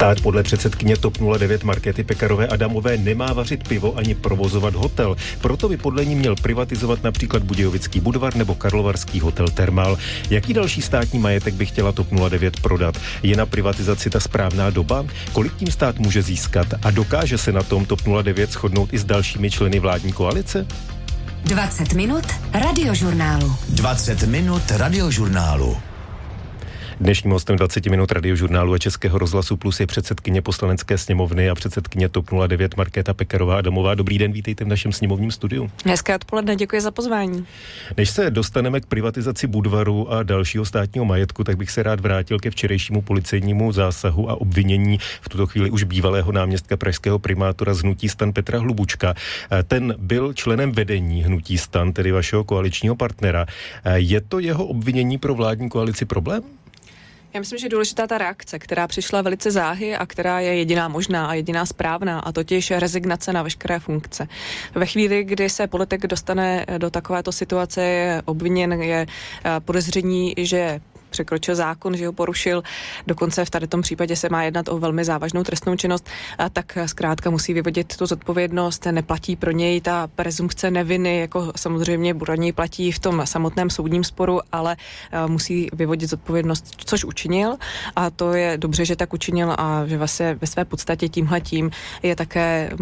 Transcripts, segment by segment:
Stát podle předsedkyně TOP 09 Markéty Pekarové Adamové nemá vařit pivo ani provozovat hotel. Proto by podle ní měl privatizovat například Budějovický Budvar nebo karlovarský hotel Thermal. Jaký další státní majetek by chtěla TOP 09 prodat? Je na privatizaci ta správná doba? Kolik tím stát může získat? A dokáže se na tom TOP 09 shodnout i s dalšími členy vládní koalice? 20 minut radiožurnálu. 20 minut radiožurnálu. Dnešním hostem 20 minut radiožurnálu a Českého rozhlasu Plus je předsedkyně Poslanecké sněmovny a předsedkyně TOP 09 Markéta Pekarová Adamová. Dobrý den, vítejte v našem sněmovním studiu. Hezké odpoledne, děkuji za pozvání. Než se dostaneme k privatizaci Budvaru a dalšího státního majetku, tak bych se rád vrátil ke včerejšímu policejnímu zásahu a obvinění v tuto chvíli už bývalého náměstka pražského primátora z hnutí STAN Petra Hlubučka. Ten byl členem vedení hnutí STAN, tedy vašeho koaličního partnera. Je to jeho obvinění pro vládní koalici problém? Já myslím, že je důležitá ta reakce, která přišla velice záhy a která je jediná možná a jediná správná, a totiž rezignace na veškeré funkce. Ve chvíli, kdy se politik dostane do takovéto situace, je obviněn, je podezření, že překročil zákon, že ho porušil, dokonce v tady tom případě se má jednat o velmi závažnou trestnou činnost, tak zkrátka musí vyvodit tu zodpovědnost, neplatí pro něj ta presumpce neviny, jako samozřejmě pro něj platí v tom samotném soudním sporu, ale musí vyvodit zodpovědnost, což učinil, a to je dobře, že tak učinil a že vlastně ve své podstatě tímhletím je také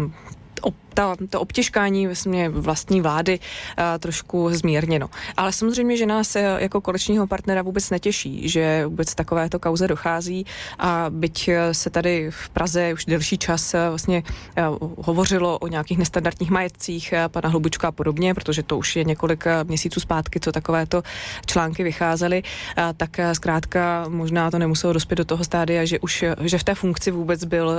to obtěžkání vlastní vlády trošku zmírněno. Ale samozřejmě, že nás jako koaličního partnera vůbec netěší, že vůbec takovéto kauze dochází, a byť se tady v Praze už delší čas vlastně hovořilo o nějakých nestandardních majetcích pana Hlubučka a podobně, protože to už je několik měsíců zpátky, co takovéto články vycházely, tak zkrátka možná to nemuselo dospět do toho stádia, že v té funkci vůbec byl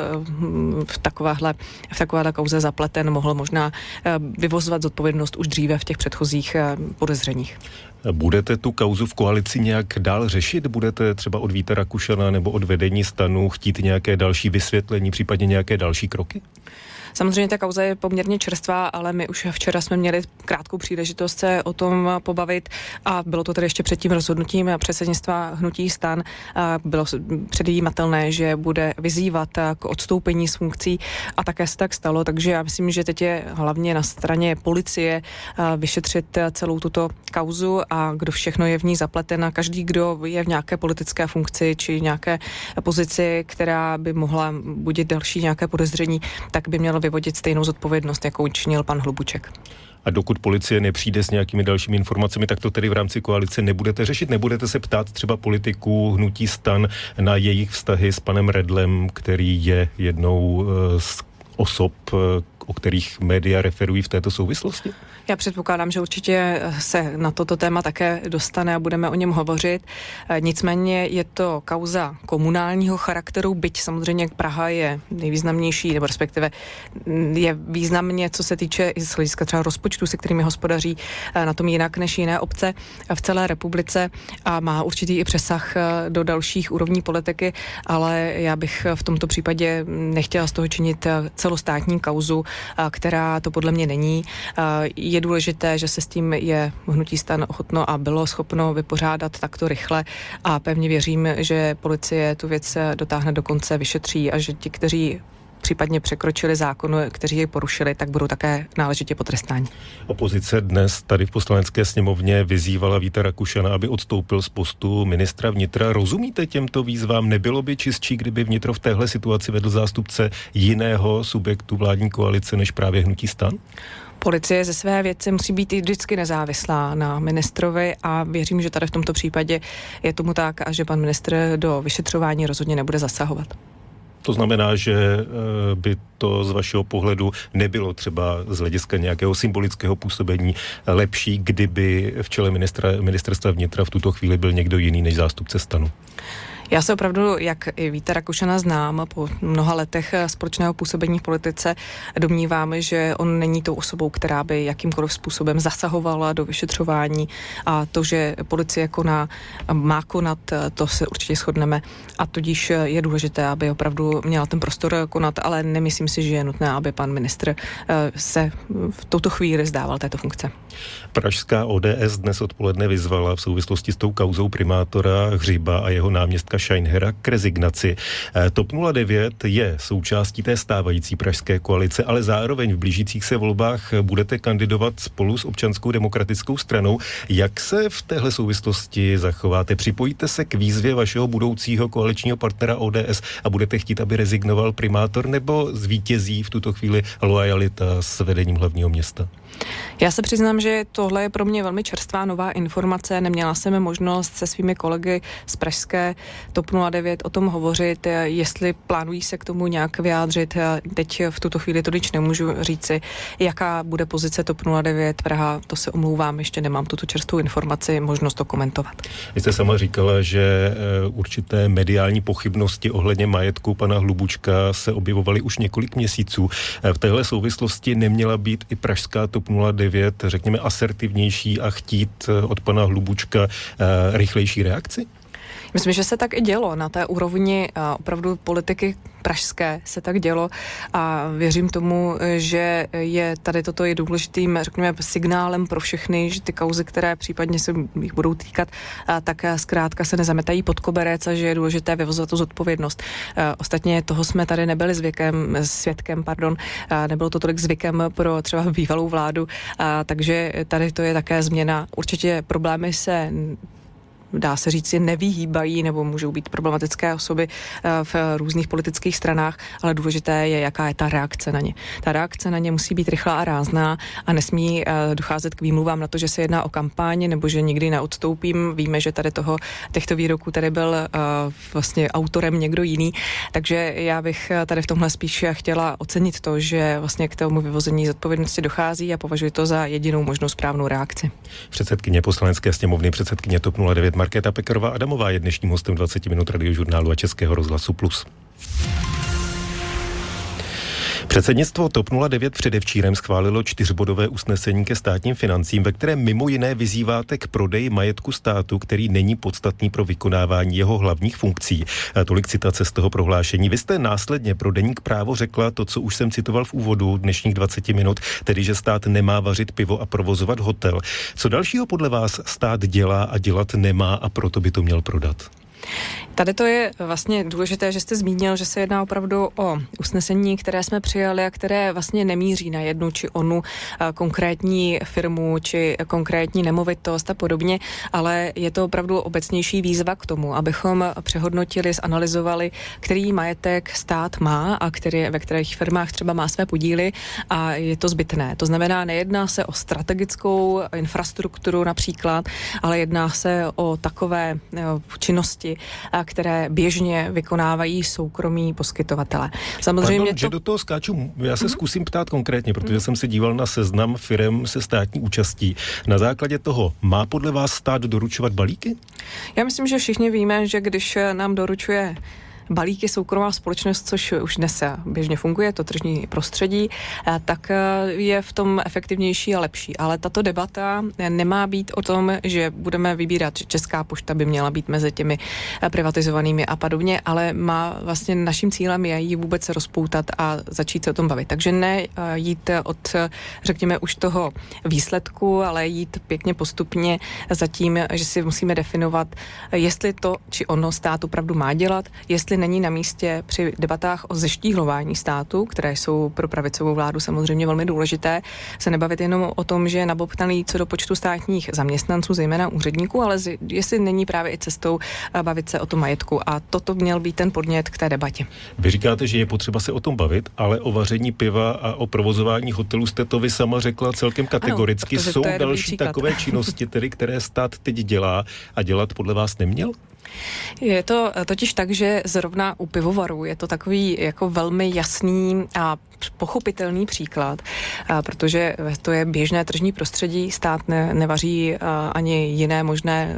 v takovéhle kauze zapleten, mohl možná vyvozovat zodpovědnost už dříve v těch předchozích podezřeních. Budete tu kauzu v koalici nějak dál řešit? Budete třeba od Víta Rakušana nebo od vedení STANu chtít nějaké další vysvětlení, případně nějaké další kroky? Samozřejmě ta kauza je poměrně čerstvá, ale my už včera jsme měli krátkou příležitost se o tom pobavit, a bylo to tedy ještě před tím rozhodnutím předsednictva hnutí STAN. Bylo předjímatelné, že bude vyzývat k odstoupení z funkcí, a také se tak stalo, takže já myslím, že teď je hlavně na straně policie vyšetřit celou tuto kauzu a kdo všechno je v ní zapleten, a každý, kdo je v nějaké politické funkci či nějaké pozici, která by mohla budit další nějaké podezření, tak by měl vyvodit stejnou zodpovědnost, jakou učinil pan Hlubuček. A dokud policie nepřijde s nějakými dalšími informacemi, tak to tedy v rámci koalice nebudete řešit? Nebudete se ptát třeba politiků hnutí STAN na jejich vztahy s panem Redlem, který je jednou z osob, o kterých média referují v této souvislosti? Já předpokládám, že určitě se na toto téma také dostane a budeme o něm hovořit. Nicméně je to kauza komunálního charakteru, byť samozřejmě Praha je nejvýznamnější, nebo respektive je významně, co se týče i z hlediska třeba rozpočtu, se kterými hospodaří, na tom jinak než jiné obce v celé republice, a má určitý i přesah do dalších úrovní politiky, ale já bych v tomto případě nechtěla z toho činit celostátní kauzu, která to podle mě není. Je důležité, že se s tím je hnutí STAN ochotno a bylo schopno vypořádat takto rychle, a pevně věřím, že policie tu věc dotáhne do konce, vyšetří, a že ti, kteří případně překročili zákon, kteří jej porušili, tak budou také náležitě potrestáni. Opozice dnes tady v Poslanecké sněmovně vyzývala Víta Rakušana, aby odstoupil z postu ministra vnitra. Rozumíte těmto výzvám? Nebylo by čistší, kdyby vnitro v téhle situaci vedl zástupce jiného subjektu vládní koalice než právě hnutí STAN? Policie ze své věci musí být i vždycky nezávislá na ministrovi, a věřím, že tady v tomto případě je tomu tak a že pan ministr do vyšetřování rozhodně nebude zasahovat. To znamená, že by to z vašeho pohledu nebylo třeba z hlediska nějakého symbolického působení lepší, kdyby v čele ministerstva vnitra v tuto chvíli byl někdo jiný než zástupce STANu? Já se opravdu, jak i Víta Rakušana znám, po mnoha letech společného působení v politice, domnívám, že on není tou osobou, která by jakýmkoliv způsobem zasahovala do vyšetřování, a to, že policie má konat, to se určitě shodneme, a tudíž je důležité, aby opravdu měla ten prostor konat, ale nemyslím si, že je nutné, aby pan ministr se v touto chvíli vzdával této funkce. Pražská ODS dnes odpoledne vyzvala v souvislosti s tou kauzou primátora Hřiba a jeho náměstka Scheinhera k rezignaci. TOP 09 je součástí té stávající pražské koalice, ale zároveň v blížících se volbách budete kandidovat spolu s Občanskou demokratickou stranou. Jak se v téhle souvislosti zachováte? Připojíte se k výzvě vašeho budoucího koaličního partnera ODS a budete chtít, aby rezignoval primátor, nebo zvítězí v tuto chvíli loajalita s vedením hlavního města? Já se přiznám, že tohle je pro mě velmi čerstvá nová informace. Neměla jsem možnost se svými kolegy z pražské TOP 09 o tom hovořit, jestli plánují se k tomu nějak vyjádřit. Teď v tuto chvíli to nič nemůžu říci, jaká bude pozice TOP 09 Praha, to se omlouvám, ještě nemám tuto čerstvou informaci, možnost to komentovat. Vy jste sama říkala, že určité mediální pochybnosti ohledně majetku pana Hlubučka se objevovaly už několik měsíců. V téhle souvislosti neměla být i pražská TOP 09, řekněme, asertivnější a chtít od pana Hlubučka rychlejší reakci? Myslím, že se tak i dělo. Na té úrovni opravdu politiky pražské se tak dělo a věřím tomu, že je tady toto je důležitým, řekněme, signálem pro všechny, že ty kauzy, které případně se jich budou týkat, tak zkrátka se nezametají pod koberec a že je důležité vyvozovat tu zodpovědnost. Ostatně toho jsme tady nebyli svědkem, nebylo to tolik zvykem pro třeba bývalou vládu, takže tady to je také změna. Určitě problémy se dá se říct, nevyhýbají nebo můžou být problematické osoby v různých politických stranách, ale důležité je, jaká je ta reakce na ně. Ta reakce na ně musí být rychlá a rázná a nesmí docházet k výmluvám na to, že se jedná o kampaň nebo že nikdy neodstoupím. Víme, že tady těchto výroků tady byl vlastně autorem někdo jiný, takže já bych tady v tomhle spíš chtěla ocenit to, že vlastně k tomu vyvození zodpovědnosti dochází a považuji to za jedinou možnou správnou reakci. Předsedkyně Poslanecké sněmovny, předsedkyně TOP 09 Markéta Pekarová Adamová je dnešním hostem 20 minut Radiožurnálu a Českého rozhlasu Plus. Předsednictvo TOP 09 předevčírem schválilo 4bodové usnesení ke státním financím, ve kterém mimo jiné vyzýváte k prodeji majetku státu, který není podstatný pro vykonávání jeho hlavních funkcí. Tolik citace z toho prohlášení. Vy jste následně pro deník Právo řekla to, co už jsem citoval v úvodu dnešních 20 minut, tedy že stát nemá vařit pivo a provozovat hotel. Co dalšího podle vás stát dělá a dělat nemá a proto by to měl prodat? Tady to je vlastně důležité, že jste zmínil, že se jedná opravdu o usnesení, které jsme přijali a které vlastně nemíří na jednu či onu konkrétní firmu či konkrétní nemovitost a podobně, ale je to opravdu obecnější výzva k tomu, abychom přehodnotili, zanalyzovali, který majetek stát má a ve kterých firmách třeba má své podíly a je to zbytné. To znamená, nejedná se o strategickou infrastrukturu například, ale jedná se o takové činnosti, které běžně vykonávají soukromí poskytovatelé. Samozřejmě že do toho skáču, já se zkusím ptát konkrétně, protože jsem se díval na seznam firem se státní účastí. Na základě toho má podle vás stát doručovat balíky? Já myslím, že všichni víme, že když nám doručuje balíky soukromá společnost, což už dnes běžně funguje, to tržní prostředí, tak je v tom efektivnější a lepší. Ale tato debata nemá být o tom, že budeme vybírat, že Česká pošta by měla být mezi těmi privatizovanými a podobně, ale vlastně naším cílem je ji vůbec rozpoutat a začít se o tom bavit. Takže ne jít od, řekněme, už toho výsledku, ale jít pěkně postupně za tím, že si musíme definovat, jestli to či ono stát opravdu má dělat, jestli není na místě při debatách o zeštíhlování státu, které jsou pro pravicovou vládu samozřejmě velmi důležité, se nebavit jenom o tom, že je nabobtnaný co do počtu státních zaměstnanců, zejména úředníků, ale jestli není právě i cestou bavit se o tom majetku. A toto měl být ten podnět k té debatě. Vy říkáte, že je potřeba se o tom bavit, ale o vaření piva a o provozování hotelu jste to vy sama řekla celkem kategoricky. Ano, jsou další takové činnosti, tedy, které stát teď dělá a dělat podle vás neměl? Je to totiž tak, že zrovna u pivovarů je to takový jako velmi jasný a pochopitelný příklad, protože to je běžné tržní prostředí, stát nevaří ani jiné možné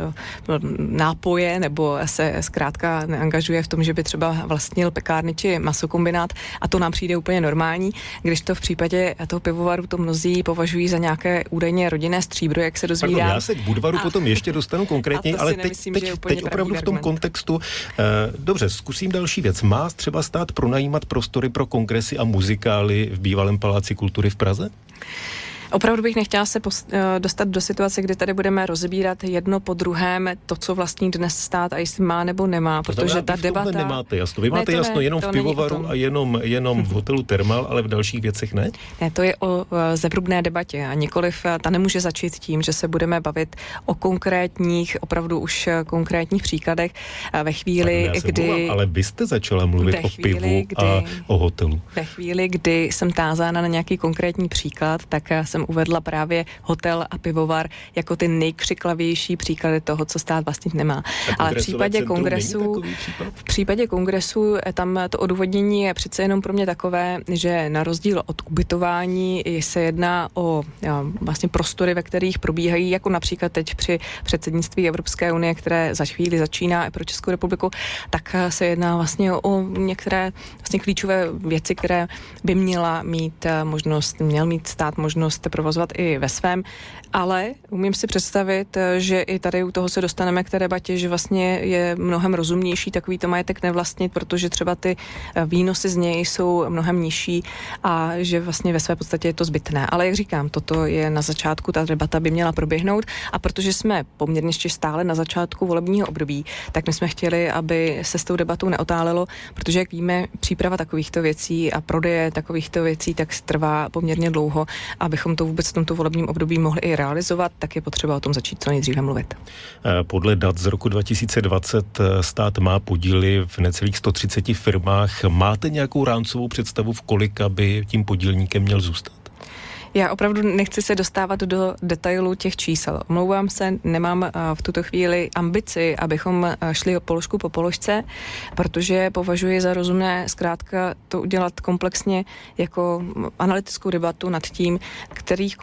nápoje, nebo se zkrátka neangažuje v tom, že by třeba vlastnil pekárny či masokombinát a to nám přijde úplně normální, když to v případě toho pivovaru to mnozí považují za nějaké údajně rodinné stříbro, jak se dozvídám. Pardon, já se k Budvaru potom ještě dostanu konkrétně, ale teď opravdu v tom kontextu. Dobře, zkusím další věc. Má třeba stát pronajímat prostory pro kongresy a muzikály v bývalém Paláci kultury v Praze? Opravdu bych nechtěla se dostat do situace, kdy tady budeme rozebírat jedno po druhém to, co vlastní dnes stát a jestli má nebo nemá, protože ta debata... Nemáte jasno. Vy máte jasno jenom v pivovaru a jenom v hotelu Thermal, ale v dalších věcech ne? Ne, to je o zevrubné debatě a nikoliv, ta nemůže začít tím, že se budeme bavit o konkrétních, opravdu už konkrétních příkladech ve chvíli, kdy... Ale vy jste začala mluvit o pivu a o hotelu. Ve chvíli, kdy jsem tázána na nějaký konkrétní příklad, tak jsem uvedla právě hotel a pivovar jako ty nejkřiklavější příklady toho, co stát vlastnit nemá. Ale v případě kongresu tam to odůvodnění je přece jenom pro mě takové, že na rozdíl od ubytování se jedná o vlastně prostory, ve kterých probíhají, jako například teď při předsednictví Evropské unie, které za chvíli začíná i pro Českou republiku, tak se jedná vlastně o některé vlastně klíčové věci, které by měl mít stát možnost provozovat i ve svém, ale umím si představit, že i tady u toho se dostaneme k té debatě, že vlastně je mnohem rozumnější takovýto majetek nevlastnit, protože třeba ty výnosy z něj jsou mnohem nižší a že vlastně ve své podstatě je to zbytné. Ale jak říkám, toto je na začátku, ta debata by měla proběhnout a protože jsme poměrně ještě stále na začátku volebního období, tak my jsme chtěli, aby se s tou debatou neotálelo, protože jak víme, příprava takovýchto věcí a prodeje takovýchto věcí tak trvá poměrně dlouho, abychom to vůbec v tomto volebním období mohli i realizovat, tak je potřeba o tom začít co nejdříve mluvit. Podle dat z roku 2020 stát má podíly v necelých 130 firmách. Máte nějakou rámcovou představu, v kolika by tím podílníkem měl zůstat? Já opravdu nechci se dostávat do detailů těch čísel. Omlouvám se, nemám v tuto chvíli ambici, abychom šli položku po položce, protože považuji za rozumné zkrátka to udělat komplexně jako analytickou debatu nad tím, kterých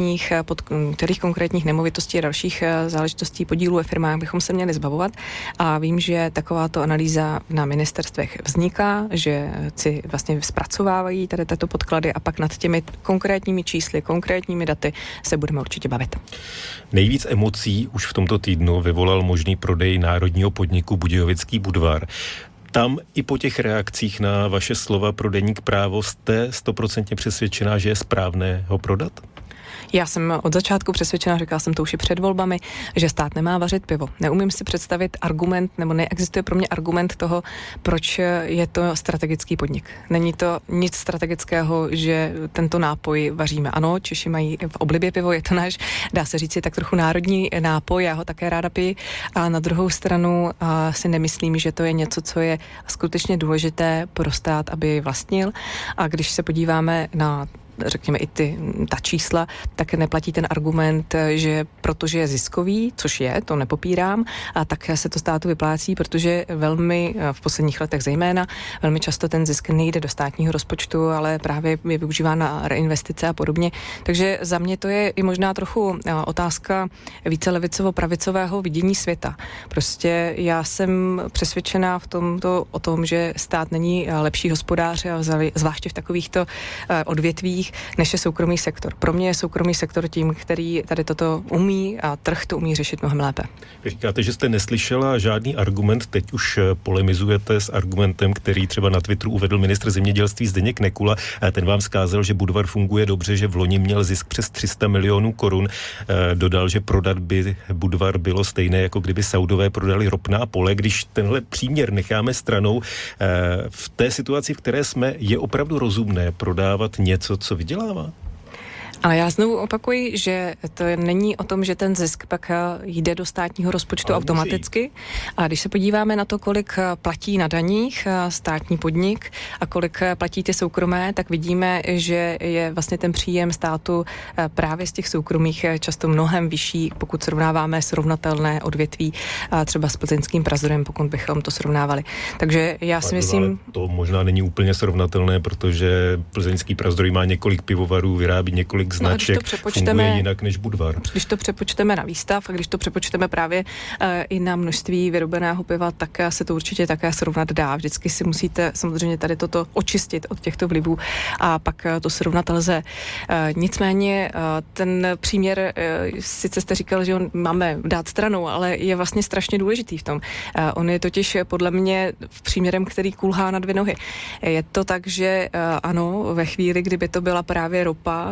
konkrétních nemovitostí a dalších záležitostí podílů ve firmách bychom se měli zbavovat. A vím, že takováto analýza na ministerstvech vzniká, že si vlastně zpracovávají tady tato podklady a pak nad těmi konkrétními konkrétními daty se budeme určitě bavit. Nejvíc emocí už v tomto týdnu vyvolal možný prodej národního podniku Budějovický Budvar. Tam i po těch reakcích na vaše slova pro deník Právo jste 100% přesvědčená, že je správné ho prodat? Já jsem od začátku přesvědčena, říkala jsem to už i před volbami, že stát nemá vařit pivo. Neumím si představit argument, nebo neexistuje pro mě argument toho, proč je to strategický podnik. Není to nic strategického, že tento nápoj vaříme. Ano, Češi mají v oblibě pivo, je to náš, dá se říct, tak trochu národní nápoj, já ho také ráda piju, a na druhou stranu si nemyslím, že to je něco, co je skutečně důležité pro stát, aby vlastnil. A když se podíváme na řekněme i ta čísla, tak neplatí ten argument, že protože je ziskový, což je, to nepopírám, a tak se to státu vyplácí, protože velmi v posledních letech zejména, velmi často ten zisk nejde do státního rozpočtu, ale právě je využíván na reinvestice a podobně. Takže za mě to je i možná trochu otázka více levicovo-pravicového vidění světa. Prostě já jsem přesvědčená o tom, že stát není lepší hospodář, zvláště v takovýchto odvětvích, než je soukromý sektor. Pro mě je soukromý sektor tím, který tady toto umí a trh to umí řešit mnohem lépe. Vy říkáte, že jste neslyšela žádný argument, teď už polemizujete s argumentem, který třeba na Twitteru uvedl ministr zemědělství Zdeněk Nekula. Ten vám vzkázal, že Budvar funguje dobře, že v loni měl zisk přes 300 milionů korun. Dodal, že prodat by Budvar bylo stejné, jako kdyby Saudové prodali ropná pole. Když tenhle příměr necháme stranou, v té situaci, v které jsme, je opravdu rozumné prodávat něco, co vydělává? Ale já znovu opakuji, že to není o tom, že ten zisk pak jde do státního rozpočtu automaticky. A když se podíváme na to, kolik platí na daních státní podnik a kolik platí ty soukromé, tak vidíme, že je vlastně ten příjem státu právě z těch soukromých často mnohem vyšší, pokud srovnáváme srovnatelné odvětví třeba s plzeňským Prazdrojem, pokud bychom to srovnávali. Takže já si myslím... To možná není úplně srovnatelné, protože plzeňský Prazdroj má několik pivovarů, vyrábí několik značek, funguje jinak než Budvar. Když to přepočteme na výstav a když to přepočteme právě i na množství vyrobeného piva, tak se to určitě také srovnat dá. Vždycky si musíte samozřejmě tady toto očistit od těchto vlivů a pak to srovnat lze. Nicméně ten příměr, sice jste říkal, že on máme dát stranou, ale je vlastně strašně důležitý v tom. On je totiž podle mě příměrem, který kulhá na dvě nohy. Je to tak, že ano, ve chvíli, kdyby to byla právě ropa, tak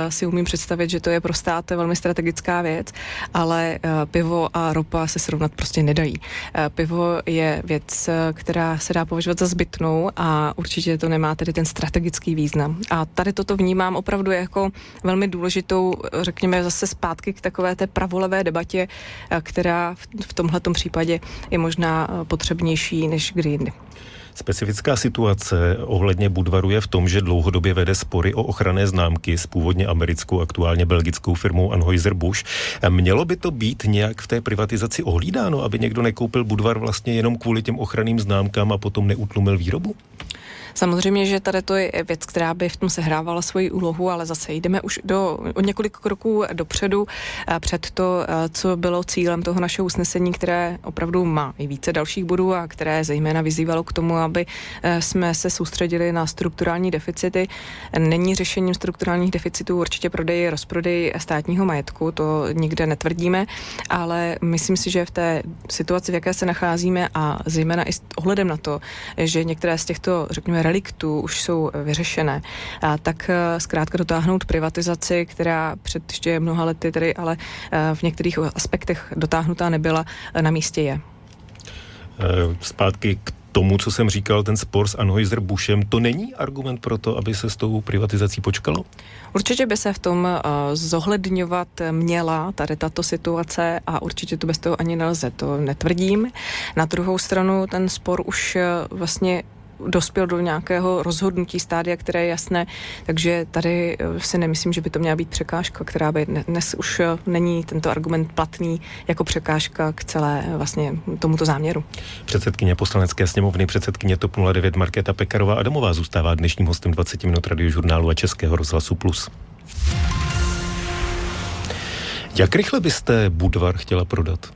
si umím představit, že to je pro stát velmi strategická věc, ale pivo a ropa se srovnat prostě nedají. Pivo je věc, která se dá považovat za zbytnou a určitě to nemá tedy ten strategický význam. A tady toto vnímám opravdu jako velmi důležitou, řekněme zase zpátky k takové té pravolevé debatě, která v tomhletom případě je možná potřebnější než kdy jindy. Specifická situace ohledně Budvaru je v tom, že dlouhodobě vede spory o ochranné známky s původně americkou, aktuálně belgickou firmou Anheuser-Busch. Mělo by to být nějak v té privatizaci ohlídáno, aby někdo nekoupil Budvar vlastně jenom kvůli těm ochranným známkám a potom neutlumil výrobu? Samozřejmě, že tady to je věc, která by v tom sehrávala svoji úlohu, ale zase jdeme už o několik kroků dopředu před to, co bylo cílem toho našeho usnesení, které opravdu má i více dalších bodů a které zejména vyzývalo k tomu, aby jsme se soustředili na strukturální deficity. Není řešením strukturálních deficitů určitě prodej, rozprodej státního majetku, to nikde netvrdíme, ale myslím si, že v té situaci, v jaké se nacházíme a zejména i s ohledem na to, že některé z těchto, řekněme, reliktů už jsou vyřešené, tak zkrátka dotáhnout privatizaci, která před ještě mnoha lety tedy, ale v některých aspektech dotáhnutá nebyla, na místě je. Zpátky k tomu, co jsem říkal, ten spor s Anheuser-Buschem, to není argument pro to, aby se s tou privatizací počkalo? Určitě by se v tom zohledňovat měla tady tato situace a určitě to bez toho ani nelze, to netvrdím. Na druhou stranu ten spor už vlastně dospěl do nějakého rozhodnutí stádia, které je jasné, takže tady si nemyslím, že by to měla být překážka, která by dnes už není tento argument platný jako překážka k celé vlastně tomuto záměru. Předsedkyně Poslanecké sněmovny, předsedkyně TOP 09 Markéta Pekarová Adamová zůstává dnešním hostem 20 minut Radiožurnálu a Českého rozhlasu Plus. Jak rychle byste Budvar chtěla prodat?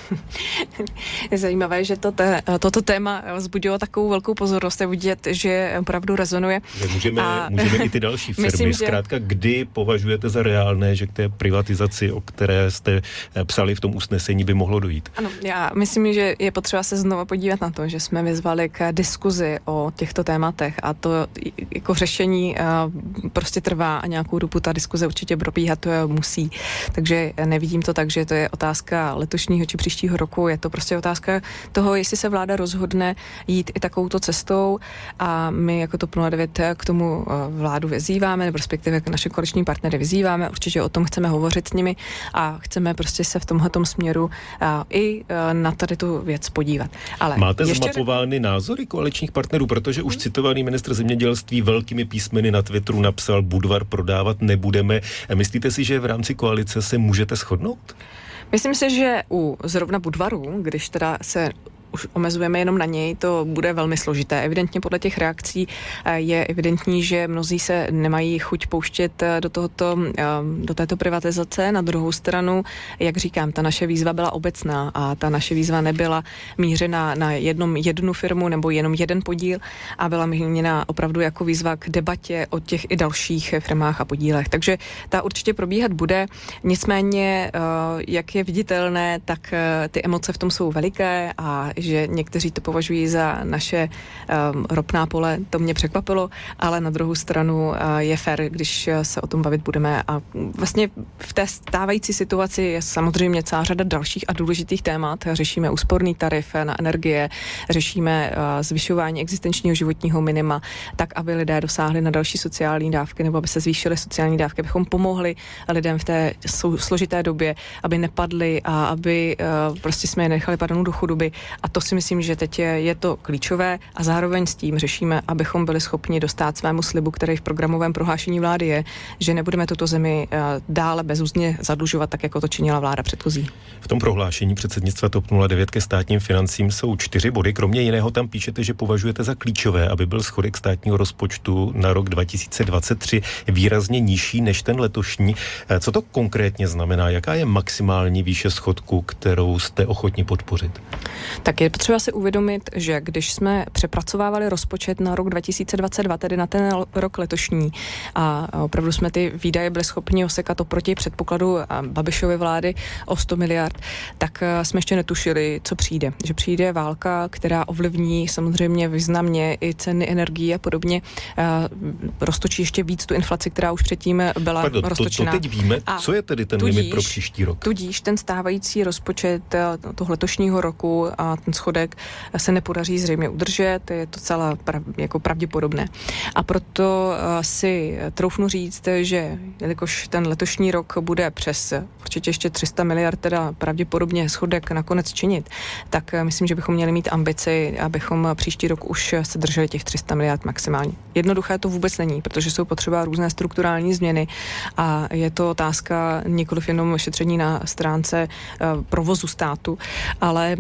Je zajímavé, že toto téma vzbudilo takovou velkou pozornost. Je vidět, že opravdu rezonuje. Můžeme i ty další firmy. Myslím, zkrátka, kdy považujete za reálné, že k té privatizaci, o které jste psali v tom usnesení, by mohlo dojít? Ano, já myslím, že je potřeba se znovu podívat na to, že jsme vyzvali k diskuzi o těchto tématech a to jako řešení prostě trvá a nějakou dobu ta diskuze určitě probíhat musí. Takže nevidím to tak, že to je otázka letošního či příštího roku. Je to prostě otázka toho, jestli se vláda rozhodne jít i takovouto cestou a my jako TOP 09 k tomu vládu vyzýváme, nebo respektive k naše koaliční partnery vyzýváme. Určitě o tom chceme hovořit s nimi a chceme prostě se v tomhletom směru i na tady tu věc podívat. Ale máte zmapovány názory koaličních partnerů, protože už citovaný ministr zemědělství velkými písmeny na Twitteru napsal: Budvar prodávat nebudeme. Myslíte si, že v rámci koalice se můžete shodnout? Myslím si, že u zrovna Budvaru, když teda se už omezujeme jenom na něj, to bude velmi složité. Evidentně podle těch reakcí je evidentní, že mnozí se nemají chuť pouštět do této privatizace. Na druhou stranu, jak říkám, ta naše výzva byla obecná a ta naše výzva nebyla mířena na jednu firmu nebo jenom jeden podíl a byla mířena opravdu jako výzva k debatě o těch i dalších firmách a podílech. Takže ta určitě probíhat bude. Nicméně, jak je viditelné, tak ty emoce v tom jsou veliké a že někteří to považují za naše ropná pole, to mě překvapilo, ale na druhou stranu je fér, když se o tom bavit budeme a vlastně v té stávající situaci je samozřejmě celá řada dalších a důležitých témat. Řešíme úsporný tarif na energie, řešíme zvyšování existenčního životního minima, tak, aby lidé dosáhli na další sociální dávky nebo aby se zvýšily sociální dávky, abychom pomohli lidem v té složité době, aby nepadli a aby prostě jsme je nechali padnout do chudoby. A to si myslím, že teď je to klíčové a zároveň s tím řešíme, abychom byli schopni dostát svému slibu, který v programovém prohlášení vlády je, že nebudeme tuto zemi dále bezúzdně zadlužovat, tak jako to činila vláda předchozí. V tom prohlášení předsednictva TOP 09 ke státním financím jsou 4 body. Kromě jiného tam píšete, že považujete za klíčové, aby byl schodek státního rozpočtu na rok 2023 výrazně nižší než ten letošní. Co to konkrétně znamená? Jaká je maximální výše schodku, kterou jste ochotni podpořit? Tak Je potřeba si uvědomit, že když jsme přepracovávali rozpočet na rok 2022, tedy na ten rok letošní, a opravdu jsme ty výdaje byli schopni osekat oproti předpokladu Babišovy vlády o 100 miliard, tak jsme ještě netušili, co přijde. Že přijde válka, která ovlivní samozřejmě významně i ceny energií a podobně. Roztočí ještě víc tu inflaci, která už předtím byla roztočená. To teď víme. Co je tedy ten limit pro příští rok? Tudíž ten stávající rozpočet toho letošního roku a ten schodek se nepodaří zřejmě udržet, je to celá jako pravděpodobné. A proto si troufnu říct, že jelikož ten letošní rok bude přes určitě ještě 300 miliard, teda pravděpodobně schodek nakonec činit, tak myslím, že bychom měli mít ambici, abychom příští rok už se drželi těch 300 miliard maximálně. Jednoduché to vůbec není, protože jsou potřeba různé strukturální změny a je to otázka nikoliv jenom šetření na stránce provozu státu, ale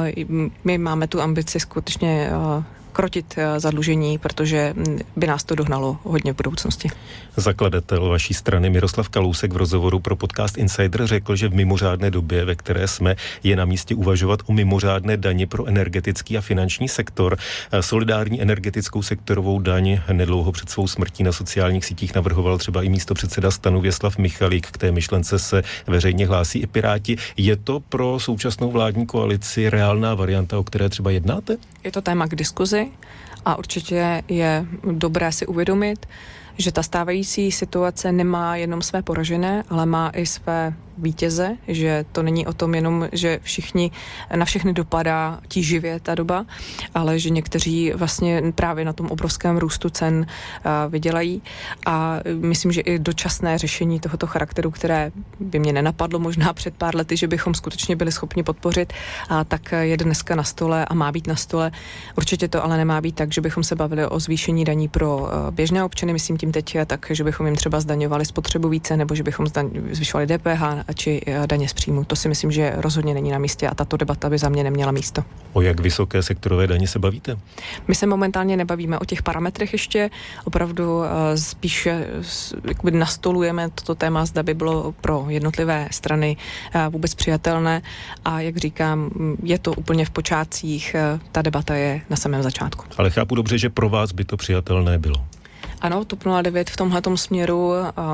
my máme tu ambici skutečně krotit zadlužení, protože by nás to dohnalo hodně v budoucnosti. Zakladatel vaší strany Miroslav Kalousek v rozhovoru pro podcast Insider řekl, že v mimořádné době, ve které jsme, je na místě uvažovat o mimořádné dani pro energetický a finanční sektor. Solidární energetickou sektorovou daň nedlouho před svou smrtí na sociálních sítích navrhoval třeba i místopředseda STANu Věslav Michalík. K té myšlence se veřejně hlásí i Piráti. Je to pro současnou vládní koalici reálná varianta, o které třeba jednáte? Je to téma k diskuzi a určitě je dobré si uvědomit, že ta stávající situace nemá jenom své poražené, ale má i své vítěze, že to není o tom jenom, že na všechny dopadá tíživě ta doba, ale že někteří vlastně právě na tom obrovském růstu cen vydělají a myslím, že i dočasné řešení tohoto charakteru, které by mě nenapadlo možná před pár lety, že bychom skutečně byli schopni podpořit, tak je dneska na stole a má být na stole. Určitě to ale nemá být tak, že bychom se bavili o zvýšení daní pro běžné občany, myslím tím teď tak, že bychom jim třeba zdaňovali spotřebu více, nebo že bychom zvyšovali DPH či daně z příjmu. To si myslím, že rozhodně není na místě a tato debata by za mě neměla místo. O jak vysoké sektorové daně se bavíte? My se momentálně nebavíme o těch parametrech ještě, opravdu spíše nastolujeme toto téma, zda by bylo pro jednotlivé strany vůbec přijatelné a jak říkám, je to úplně v počátcích, ta debata je na samém začátku. Ale chápu dobře, že pro vás by to přijatelné bylo. Ano, TOP 09 v tomhletom směru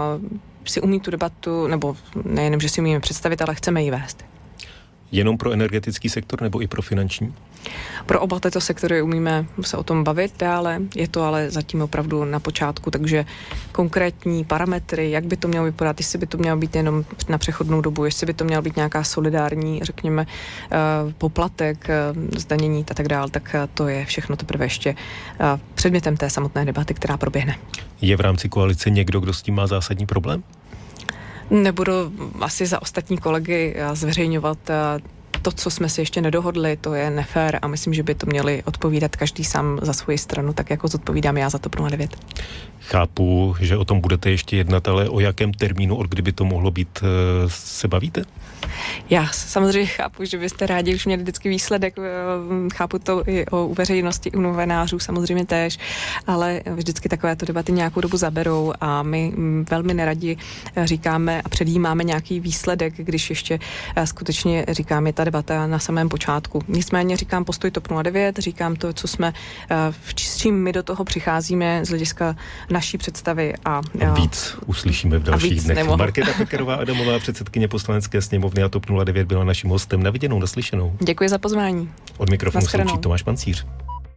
si umí tu debatu, nebo nejenom, že si umíme představit, ale chceme ji vést. Jenom pro energetický sektor nebo i pro finanční? Pro oba tyto sektory umíme se o tom bavit dále, je to ale zatím opravdu na počátku, takže konkrétní parametry, jak by to mělo vypadat, jestli by to mělo být jenom na přechodnou dobu, jestli by to mělo být nějaká solidární, řekněme, poplatek, zdanění a tak dále, tak to je všechno teprve ještě předmětem té samotné debaty, která proběhne. Je v rámci koalice někdo, kdo s tím má zásadní problém? Nebudu asi za ostatní kolegy zveřejňovat to, co jsme si ještě nedohodli, to je nefér a myslím, že by to měli odpovídat každý sám za svoji stranu, tak jako zodpovídám já za TOP 09. Chápu, že o tom budete ještě jednat, ale o jakém termínu, od kdyby to mohlo být, se bavíte? Já samozřejmě chápu, že byste rádi už měli vždycky výsledek, chápu to i u veřejnosti, u novinářů samozřejmě též, ale vždycky takovéto debaty nějakou dobu zaberou a my velmi neradi říkáme a předjímáme nějaký výsledek, když ještě skutečně říkám, je ta debata na samém počátku. Nicméně říkám postoj TOP 09, říkám to, co jsme, s čím my do toho přicházíme z hlediska naší představy a víc uslyšíme v dalších dnech. Markéta Pekarová Adamová, předsedkyně Poslanecké sněmovny a TOP 09 byla naším hostem. Na viděnou, naslyšenou. Děkuji za pozvání. Od mikrofonu se loučí Tomáš Pancíř.